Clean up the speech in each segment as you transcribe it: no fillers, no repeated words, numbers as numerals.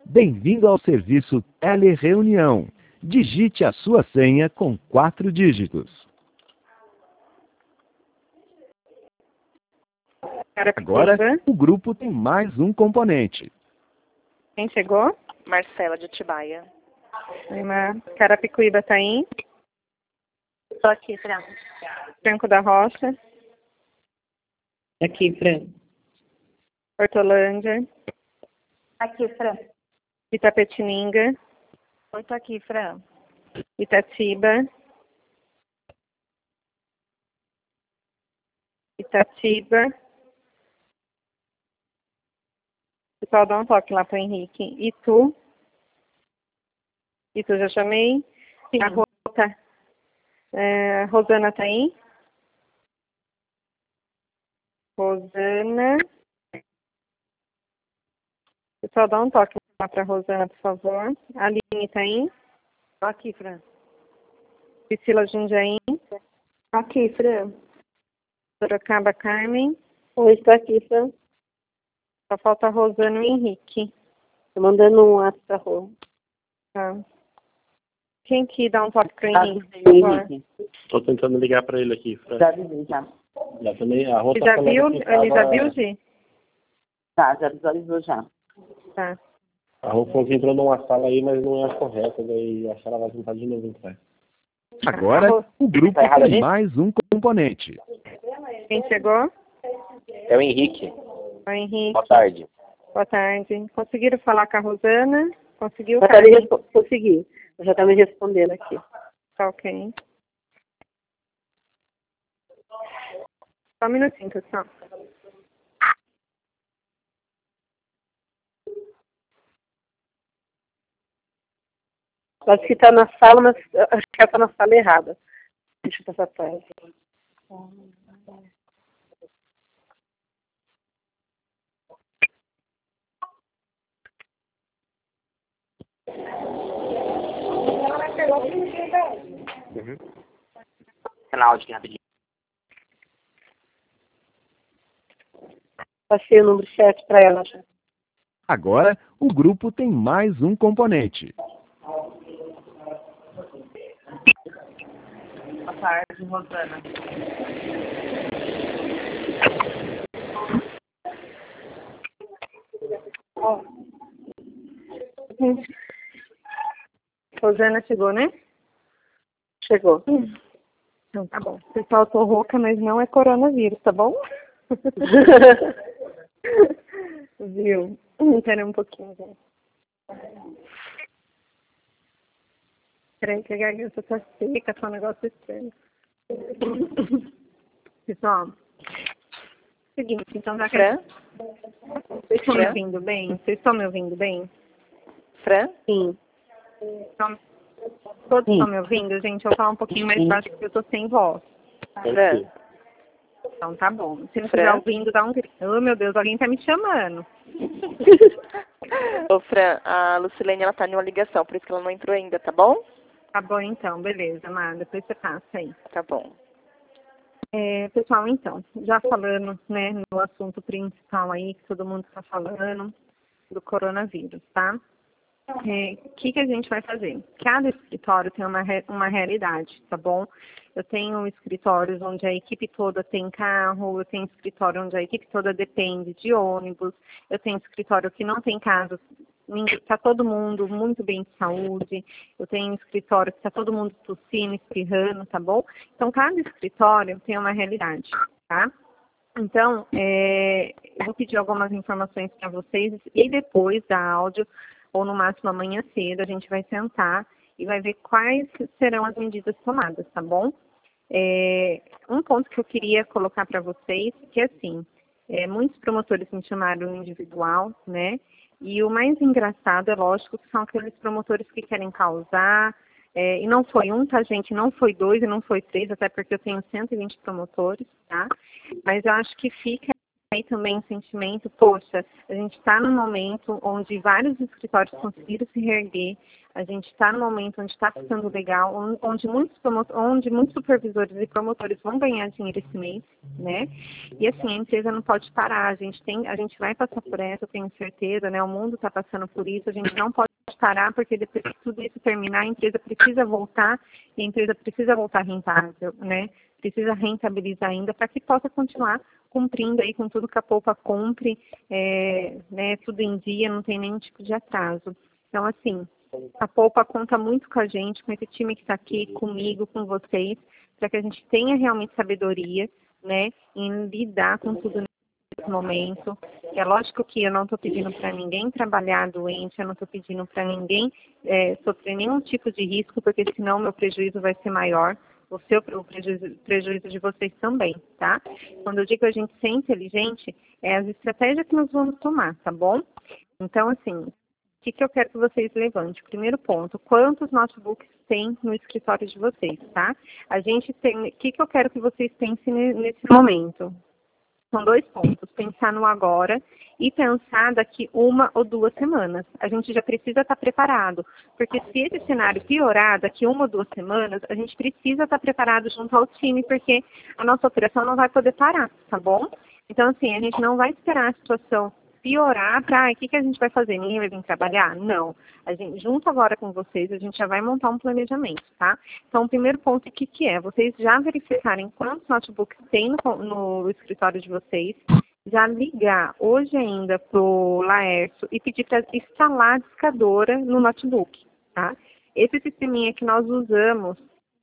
Bem-vindo ao serviço Telereunião. Digite a sua senha com 4 dígitos. Agora, o grupo tem mais um componente. Quem chegou? Marcela de Atibaia. Carapicuíba tá aí? Estou aqui, Fran. Franco da Rocha? Aqui, Fran. Hortolândia? Aqui, Fran. Itapetininga? Oi, tô aqui, Fran. Itatiba? Pessoal, dá um toque lá pro Henrique. E tu? Já chamei? Sim. A Rosana tá aí? Rosana. Pessoal, dá um toque lá pra Rosana, por favor. A Aline tá aí? Tô aqui, Fran. Priscila Jundiaí? Aqui, Fran. Sorocaba Carmen? Oi, estou aqui, Fran. Só falta a Rosana e o Henrique. Tô mandando um WhatsApp pra Rô. Tá. Quem que dá um toque pro Henrique, por favor? Estou tentando ligar para ele aqui, Fran. Já avisei, já. Já também, a Rô Você tá já falando viu? que Ele já viu, Gi? Tá, já visualizou já. Tá. A Rô falou que entrou numa sala aí, mas não é a correta, daí acho que ela vai tentar de novo entrar. Agora, o grupo tem mais um componente. Quem chegou? É o Henrique. O Henrique. Boa tarde. Boa tarde. Conseguiram falar com a Rosana? Conseguiu? Consegui. Eu já tá me respondendo aqui. Tá ok. Só um minutinho, pessoal. Acho que tá na sala, mas acho que ela tá na sala errada. Deixa eu passar pra ela. Canal aqui rapidinho. Passei o número 7 pra ela já. Agora, o grupo tem mais um componente. Boa tarde, Rosana. Rosana chegou, né? Chegou. Então tá bom. Pessoal, eu tô rouca, mas não é coronavírus, tá bom? Viu? Espera um pouquinho, gente. Peraí que a garganta tá seca, tá um negócio estranho. Pessoal, seguinte, então já que... Fran? Vocês estão me ouvindo bem? Fran? Sim. Todos estão me ouvindo, gente? Eu vou falar um pouquinho mais baixo porque eu tô sem voz. Fran? Então tá bom. Se não estiver ouvindo, dá um grito. Oh, meu Deus, alguém tá me chamando. Ô, Fran, a Lucilene, ela tá em uma ligação, por isso que ela não entrou ainda, tá bom? Tá bom, então. Beleza, Amada. Depois você passa aí. Tá bom. Pessoal, então, já falando, né, no assunto principal aí, que todo mundo está falando, do coronavírus, tá? O que a gente vai fazer? Cada escritório tem uma realidade, tá bom? Eu tenho escritórios onde a equipe toda tem carro, eu tenho escritório onde a equipe toda depende de ônibus, eu tenho escritório que não tem casa, está todo mundo muito bem de saúde, eu tenho escritório que está todo mundo tossindo, espirrando, tá bom? Então, cada escritório tem uma realidade, tá? Então, eu vou pedir algumas informações para vocês e depois da áudio, ou no máximo amanhã cedo, a gente vai sentar e vai ver quais serão as medidas tomadas, tá bom? Um ponto que eu queria colocar para vocês, que é assim, muitos promotores me chamaram individual, né? E o mais engraçado, é lógico, que são aqueles promotores que querem causar, e não foi um, tá, gente? Não foi 2 e não foi 3, até porque eu tenho 120 promotores, tá? Mas eu acho que fica aí também o sentimento, poxa, a gente está num momento onde vários escritórios conseguiram se reerguer, A gente está no momento onde está ficando legal, onde muitos supervisores e promotores vão ganhar dinheiro esse mês, né? E assim, a empresa não pode parar, a gente vai passar por essa, eu tenho certeza, né? O mundo está passando por isso, a gente não pode parar, porque depois que tudo isso terminar, a empresa precisa voltar, e a empresa precisa voltar rentável, né? Precisa rentabilizar ainda para que possa continuar cumprindo aí com tudo que a Poupa cumpre, né, tudo em dia, não tem nenhum tipo de atraso. Então, assim, a Poupa conta muito com a gente, com esse time que está aqui, comigo, com vocês, para que a gente tenha realmente sabedoria, né, em lidar com tudo nesse momento. É lógico que eu não estou pedindo para ninguém trabalhar doente, eu não estou pedindo para ninguém sofrer nenhum tipo de risco, porque senão o meu prejuízo vai ser maior. O prejuízo de vocês também, tá? Quando eu digo a gente ser inteligente, é as estratégias que nós vamos tomar, tá bom? Então, assim, o que eu quero que vocês levantem? Primeiro ponto, quantos notebooks tem no escritório de vocês, tá? A gente tem, o que eu quero que vocês pensem nesse momento? São 2 pontos, pensar no agora e pensar daqui 1 ou 2 semanas. A gente já precisa estar preparado, porque se esse cenário piorar daqui 1 ou 2 semanas, a gente precisa estar preparado junto ao time, porque a nossa operação não vai poder parar, tá bom? Então, assim, a gente não vai esperar a situação piorar para, o que a gente vai fazer? Ninguém vai vir trabalhar? Não. A gente, junto agora com vocês, a gente já vai montar um planejamento, tá? Então, o primeiro ponto, o que é? Vocês já verificarem quantos notebooks tem no escritório de vocês, já ligar hoje ainda para o Laércio e pedir para instalar a discadora no notebook, tá? Esse sisteminha que nós usamos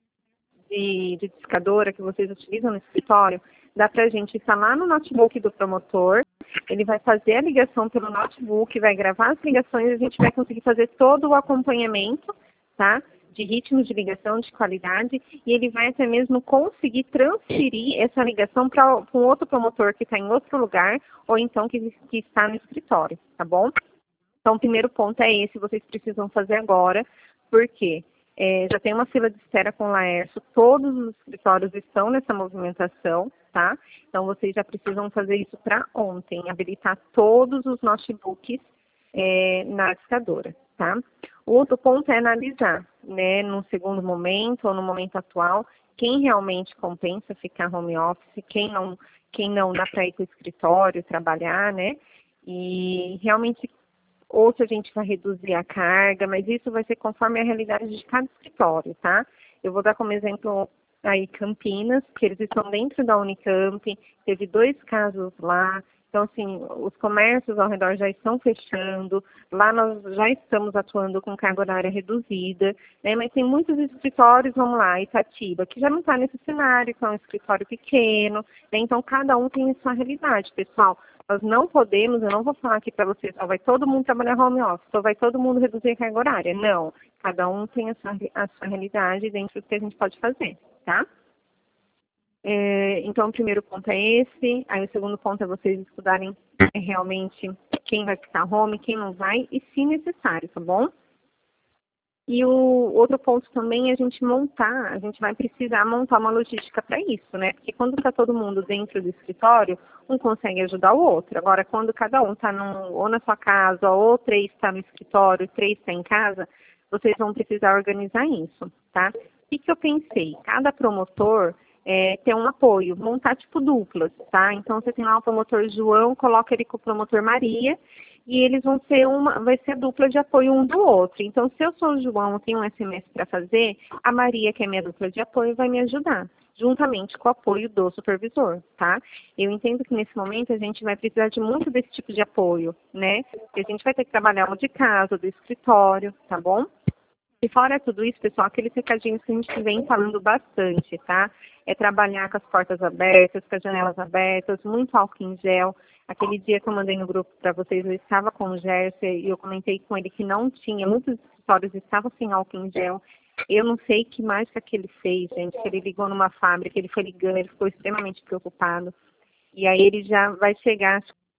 de discadora, que vocês utilizam no escritório, dá para a gente instalar no notebook do promotor, ele vai fazer a ligação pelo notebook, vai gravar as ligações e a gente vai conseguir fazer todo o acompanhamento, tá? De ritmo de ligação, de qualidade, e ele vai até mesmo conseguir transferir essa ligação para um outro promotor que está em outro lugar, ou então que está no escritório, tá bom? Então, o primeiro ponto é esse, vocês precisam fazer agora, porque já tem uma fila de espera com o Laércio, todos os escritórios estão nessa movimentação, tá? Então, vocês já precisam fazer isso para ontem, habilitar todos os notebooks na discadora, tá? O outro ponto é analisar, né, num segundo momento ou no momento atual, quem realmente compensa ficar home office, quem não dá para ir para o escritório trabalhar, né? E realmente, ou se a gente vai reduzir a carga, mas isso vai ser conforme a realidade de cada escritório, tá? Eu vou dar como exemplo aí Campinas, que eles estão dentro da Unicamp, teve 2 casos lá. Então, assim, os comércios ao redor já estão fechando, lá nós já estamos atuando com carga horária reduzida, né? Mas tem muitos escritórios, vamos lá, Itatiba, que já não está nesse cenário, que é um escritório pequeno, né? Então cada um tem a sua realidade, pessoal. Nós não podemos, eu não vou falar aqui para vocês, vai todo mundo trabalhar home office, ou vai todo mundo reduzir a carga horária. Não, cada um tem a sua realidade dentro do que a gente pode fazer, tá? Então, o primeiro ponto é esse, aí o segundo ponto é vocês estudarem realmente quem vai ficar home, quem não vai, e se necessário, tá bom? E o outro ponto também é a gente vai precisar montar uma logística para isso, né? Porque quando está todo mundo dentro do escritório, um consegue ajudar o outro. Agora, quando cada um está ou na sua casa, ou 3 está no escritório, 3 está em casa, vocês vão precisar organizar isso, tá? O que eu pensei? Cada promotor ter um apoio, montar tipo duplas, tá? Então, você tem lá o promotor João, coloca ele com o promotor Maria, e eles vai ser dupla de apoio um do outro. Então, se eu sou o João, tenho um SMS para fazer, a Maria, que é minha dupla de apoio, vai me ajudar, juntamente com o apoio do supervisor, tá? Eu entendo que nesse momento a gente vai precisar de muito desse tipo de apoio, né? Porque a gente vai ter que trabalhar um de casa, do escritório, tá bom? E fora tudo isso, pessoal, aqueles recadinhos que a gente vem falando bastante, tá? É trabalhar com as portas abertas, com as janelas abertas, muito álcool em gel. Aquele dia que eu mandei no grupo para vocês, eu estava com o Gerson e eu comentei com ele que não tinha, muitos escritórios estavam sem álcool em gel. Eu não sei que mágica que ele fez, gente, que ele ligou numa fábrica, ele foi ligando, ele ficou extremamente preocupado. E aí ele já vai chegar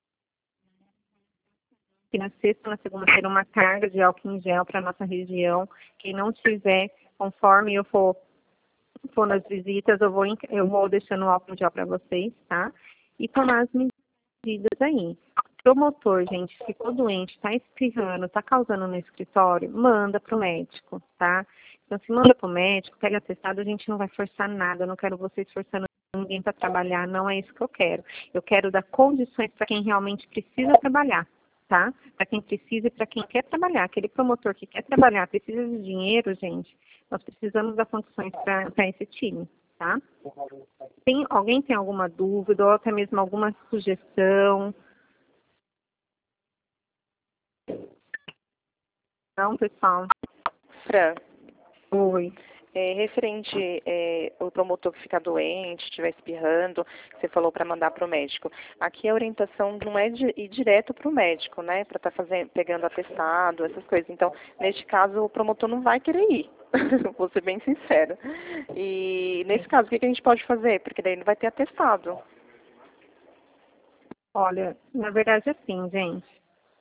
na sexta, na segunda-feira, uma carga de álcool em gel para a nossa região. Quem não tiver, conforme eu for nas visitas, eu vou deixando o álcool em gel para vocês, tá? E tomar as medidas aí. Promotor, gente, ficou doente, está espirrando, está causando no escritório, manda para o médico, tá? Então, se manda para o médico, pega atestado, a gente não vai forçar nada, eu não quero vocês forçando ninguém para trabalhar, não é isso que eu quero. Eu quero dar condições para quem realmente precisa trabalhar, tá? Para quem precisa e para quem quer trabalhar. Aquele promotor que quer trabalhar, precisa de dinheiro, gente, nós precisamos dar condições para esse time, tá? Alguém tem alguma dúvida ou até mesmo alguma sugestão? Não, pessoal? Fran, Oi. referente o promotor que fica doente, estiver espirrando, você falou para mandar para o médico. Aqui a orientação não é de ir direto para o médico, né? Para estar pegando atestado, essas coisas. Então, neste caso, o promotor não vai querer ir. Vou ser bem sincera. E nesse caso, o que a gente pode fazer? Porque daí não vai ter atestado. Olha, na verdade, assim, gente.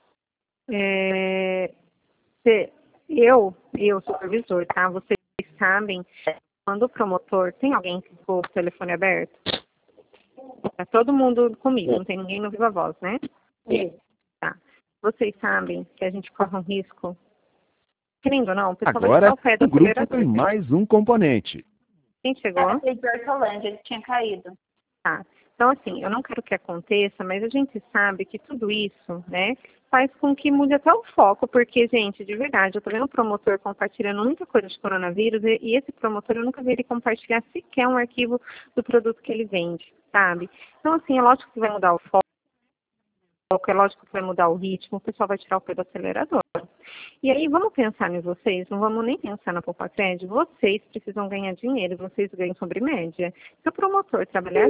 Eu, supervisor, tá? Vocês sabem, quando o promotor, tem alguém que ficou com o telefone aberto? Tá todo mundo comigo, não tem ninguém no Viva Voz, né? Tá. Vocês sabem que a gente corre um risco, querendo ou não, o pessoal vai Agora, tirar o pé do o grupo acelerador. tem mais um componente. Quem chegou? Foi de Hortolândia, ele tinha caído. Tá. Então, assim, eu não quero que aconteça, mas a gente sabe que tudo isso, né, faz com que mude até o foco, porque, gente, de verdade, eu tô vendo o promotor compartilhando muita coisa de coronavírus e esse promotor, eu nunca vi ele compartilhar sequer um arquivo do produto que ele vende, sabe? Então, assim, é lógico que vai mudar o foco, é lógico que vai mudar o ritmo, o pessoal vai tirar o pé do acelerador. E aí, vamos pensar em vocês, não vamos nem pensar na Poupa Crédito, vocês precisam ganhar dinheiro, vocês ganham sobre média. Se o promotor trabalhar...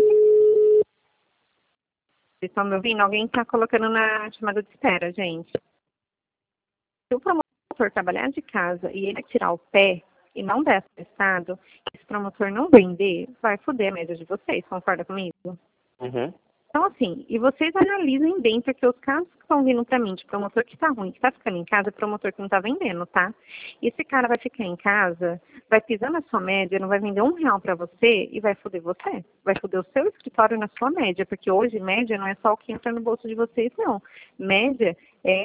Vocês estão me ouvindo? Alguém está colocando na chamada de espera, gente. Se o promotor trabalhar de casa e ele tirar o pé e não der atestado, esse promotor não vender, vai foder a média de vocês, concorda comigo? Uhum. Então, assim, e vocês analisem bem, porque os casos que estão vindo para mim de promotor que está ruim, que está ficando em casa, é promotor que não está vendendo, tá? E esse cara vai ficar em casa, vai pisar na sua média, não vai vender R$1 para você e vai foder você. Vai foder o seu escritório na sua média, porque hoje média não é só o que entra no bolso de vocês, não. Média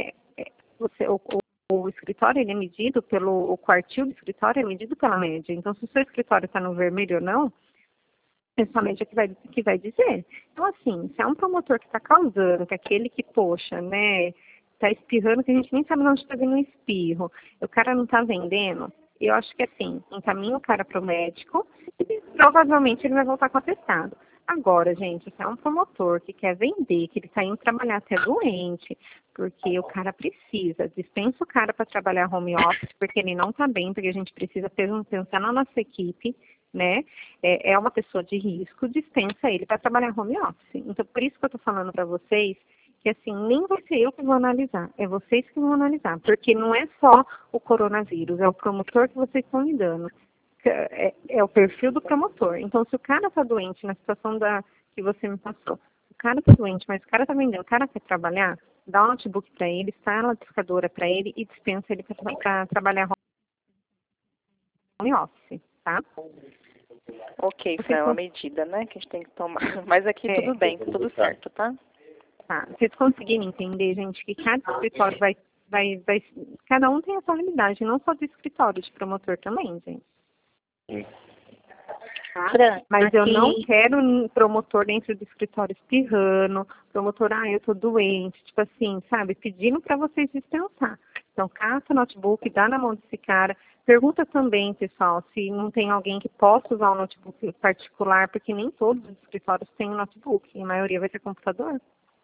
o escritório ele é medido o quartil do escritório é medido pela média. Então, se o seu escritório está no vermelho ou não, é só a média que vai dizer. Então, assim, se é um promotor que está causando, que é aquele que, poxa, né, está espirrando, que a gente nem sabe onde está vindo um espirro, o cara não está vendendo, eu acho que, assim, encaminha o cara para o médico e provavelmente ele vai voltar com atestado. Agora, gente, se é um promotor que quer vender, que ele está indo trabalhar até doente, porque o cara precisa, dispensa o cara para trabalhar home office, porque ele não está bem, porque a gente precisa pensar na nossa equipe, né? É uma pessoa de risco, dispensa ele para trabalhar home office. Então, por isso que eu estou falando para vocês que, assim, nem vai ser eu que vou analisar, é vocês que vão analisar, porque não é só o coronavírus, é o promotor que vocês estão lidando. É o perfil do promotor. Então, se o cara está doente, na situação que você me passou, o cara está doente, mas o cara está vendendo, o cara quer trabalhar, dá um notebook para ele, instala a discadora para ele e dispensa ele para trabalhar home office, tá? Ok, Fran, é uma medida, né, que a gente tem que tomar. Mas aqui tudo bem, tudo certo, tá? Tá. Vocês conseguirem entender, gente, que cada escritório vai... Cada um tem a sua realidade, não só de escritório, de promotor também, gente. Tá? Fran, Mas eu aqui- não quero um promotor dentro do escritório espirrando, promotor, eu tô doente, tipo assim, sabe, pedindo para vocês dispensar. Então, cata o notebook, dá na mão desse cara. Pergunta também, pessoal, se não tem alguém que possa usar um notebook particular, porque nem todos os escritórios têm um notebook, e a maioria vai ter computador.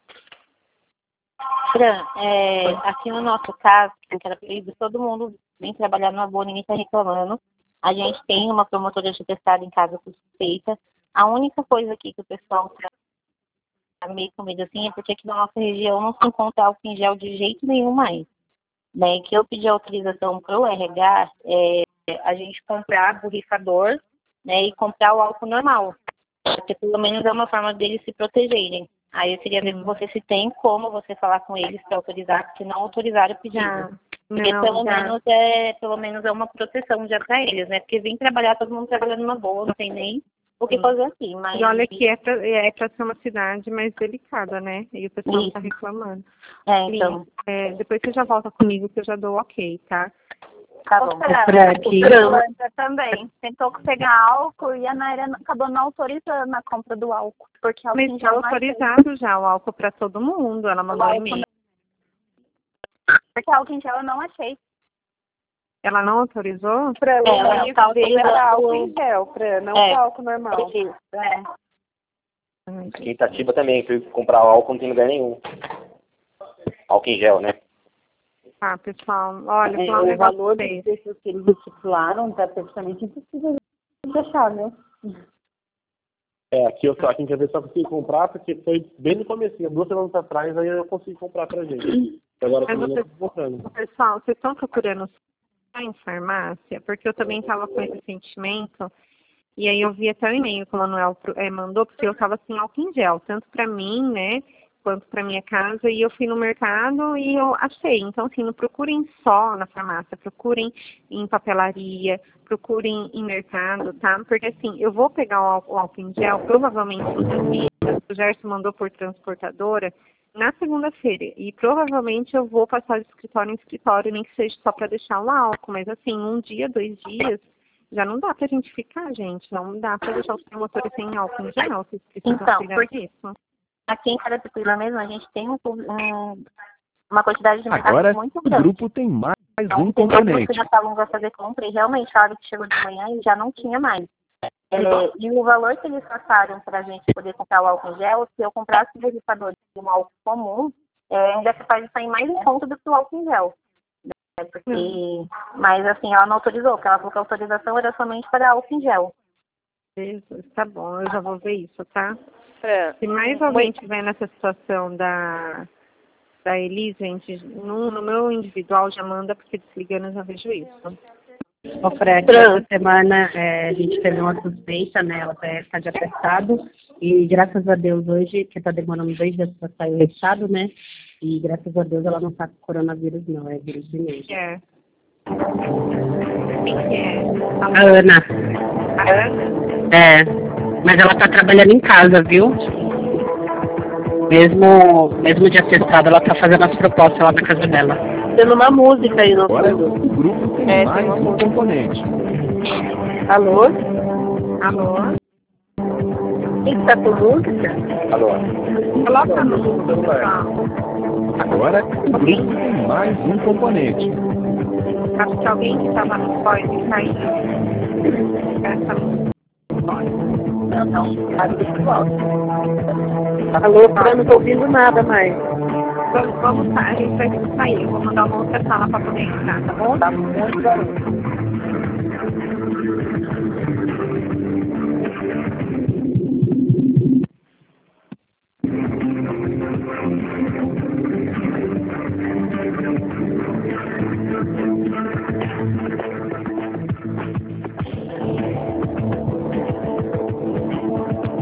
Fran, aqui no nosso caso, que era proibido, todo mundo vem trabalhar numa boa, ninguém está reclamando. A gente tem uma promotora de testado em casa com suspeita. A única coisa aqui que o pessoal está meio com medo assim é porque aqui na nossa região não se encontra álcool em gel de jeito nenhum mais. Né? Que eu pedi autorização para o RH, a gente comprar borrifador, né, e comprar o álcool normal. Porque pelo menos é uma forma deles se protegerem. Aí eu queria ver com você se tem como você falar com eles para autorizar, porque não autorizaram o pedido. Porque pelo menos é uma proteção já para eles, né? Porque vem trabalhar, todo mundo trabalhando numa boa, não tem nem o que fazer aqui. Mas... E olha que é pra ser uma cidade mais delicada, né? E o pessoal está reclamando. Então. Depois você já volta comigo que eu já dou ok, tá? Tá bom. O também tentou pegar álcool e a Naira acabou não autorizando a compra do álcool. Porque Mas está autorizado já o álcool para todo mundo. Ela mandou e-mail. Porque álcool em gel eu não achei. Ela não autorizou? Ela está autorizando álcool em gel, não álcool normal. Aqui em Itatiba também, fui comprar álcool, não tem lugar nenhum. Álcool em gel, né? Ah, pessoal, olha, o valor dos preços que eles estipularam está praticamente impossível de achar, né? Aqui em Quer Ver só consegui comprar, porque foi bem no começo, 2 semanas atrás, aí eu consegui comprar pra gente. Agora eu estou comprando. Pessoal, vocês estão procurando em farmácia? Porque eu também estava com esse sentimento, e aí eu vi até o e-mail que o Manuel mandou, porque eu estava sem álcool em gel, tanto para mim, né, quanto para minha casa, e eu fui no mercado e eu achei. Então, assim, não procurem só na farmácia, procurem em papelaria, procurem em mercado, tá? Porque, assim, eu vou pegar o álcool em gel, provavelmente, o Gerson mandou por transportadora, na segunda-feira, e provavelmente eu vou passar de escritório em escritório, nem que seja só para deixar o álcool, mas, assim, 1 dia, 2 dias, já não dá pra gente ficar, gente, não dá pra deixar os promotores sem álcool em gel, vocês precisam cuidar disso. Aqui em Carapicuíba mesmo, a gente tem uma quantidade de mercado Agora, muito o grande. grupo tem mais um Tem componente. que já estavam para fazer compra e realmente a hora que chegou de manhã e já não tinha mais. E o valor que eles passaram para a gente poder comprar o álcool em gel, se eu comprasse o borrifador de um álcool comum, ainda é capaz de sair mais em conta do que o álcool em gel. Mas assim, ela não autorizou, porque ela falou que a autorização era somente para álcool em gel. Isso, tá bom, eu já vou ver isso, tá? Se mais alguém tiver nessa situação da Elis, gente, no meu individual já manda, porque desligando eu já vejo isso. Fred, essa semana a gente teve uma suspeita, né? Ela está de atestado e graças a Deus hoje, que está demorando 2 dias para sair o resultado, né? E graças a Deus ela não está com coronavírus não, é vírus de mesmo. Quem que é? A Ana. A Ana? Mas ela está trabalhando em casa, viu? Mesmo de atestado, ela está fazendo as propostas lá na casa dela. Tendo uma música aí no Agora, fundo. o grupo tem mais um componente. Alô? Alô? Quem tá com música? Alô? Coloca no celular. Agora, o grupo tem mais um componente. Acho que alguém que estava no pode sair. Alô, eu não tô ouvindo nada mais. Vamos tá, a gente vai sair. Eu vou mandar uma outra sala para poder entrar, tá bom? Tá muito barulho.